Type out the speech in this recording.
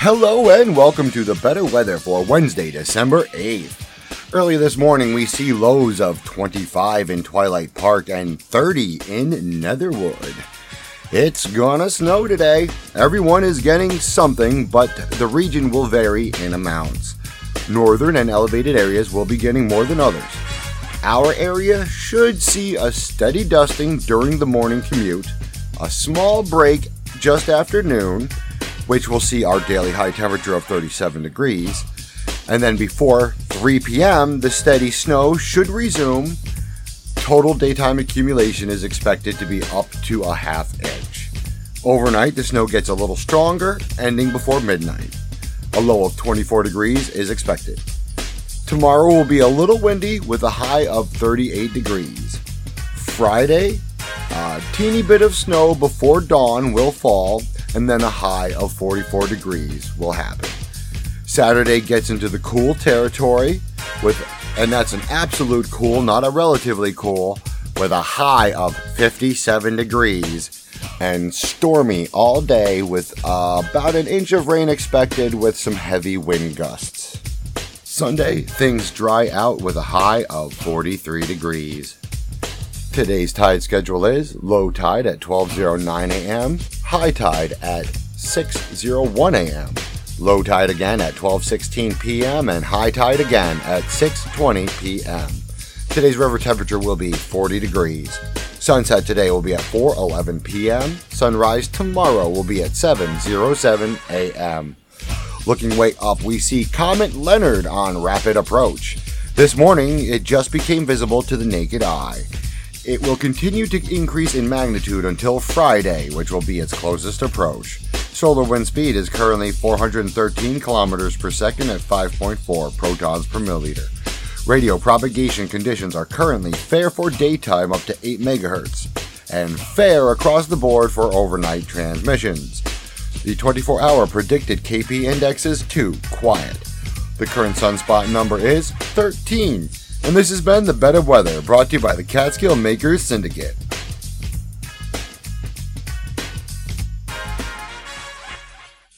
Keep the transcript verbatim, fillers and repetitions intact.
Hello and welcome to the better weather for Wednesday, December eighth. Early this morning we see lows of twenty-five in Twilight Park and thirty in Netherwood. It's gonna snow today. Everyone is getting something, but the region will vary in amounts. Northern and elevated areas will be getting more than others. Our area should see a steady dusting during the morning commute, a small break just after noon, which will see our daily high temperature of thirty-seven degrees, and then before three p.m. the steady snow should resume. Total daytime accumulation is expected to be up to a half inch. Overnight the snow gets a little stronger, ending before midnight. A low of twenty-four degrees is expected. Tomorrow will be a little windy with a high of thirty-eight degrees. Friday, a teeny bit of snow before dawn will fall, and then a high of forty-four degrees will happen. Saturday gets into the cool territory, with, and that's an absolute cool, not a relatively cool, with a high of fifty-seven degrees, and stormy all day with uh, about an inch of rain expected with some heavy wind gusts. Sunday, things dry out with a high of forty-three degrees. Today's tide schedule is low tide at twelve oh nine a.m., high tide at six oh one a.m., low tide again at twelve sixteen p.m., and high tide again at six twenty p.m. Today's river temperature will be forty degrees. Sunset today will be at four eleven p.m. Sunrise tomorrow will be at seven oh seven a.m. Looking way up, we see Comet Leonard on rapid approach. This morning, it just became visible to the naked eye. It will continue to increase in magnitude until Friday, which will be its closest approach. Solar wind speed is currently four hundred thirteen kilometers per second at five point four protons per milliliter. Radio propagation conditions are currently fair for daytime up to eight megahertz, and fair across the board for overnight transmissions. The twenty-four hour predicted K P index is two, quiet. The current sunspot number is thirteen. And this has been The Better Weather, brought to you by the Catskill Makers Syndicate.